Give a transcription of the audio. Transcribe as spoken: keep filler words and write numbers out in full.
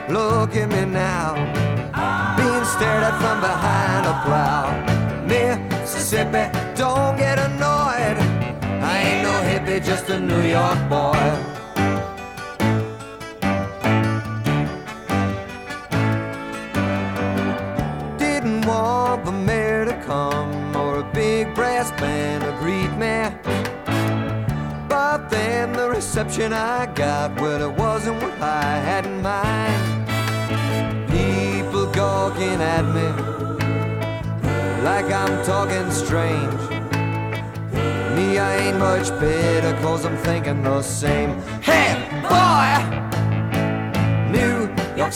Look at me now, being stared at from behind a plow. Mississippi, don't get annoyed, I ain't no hippie, just a New York boy. Didn't want the mayor to come or a big brass band to greet me, but then the reception I got, well, it wasn't what I had in mind. People gawking at me like I'm talking strange. Me, I ain't much better, cause I'm thinking the same. Hey, boy!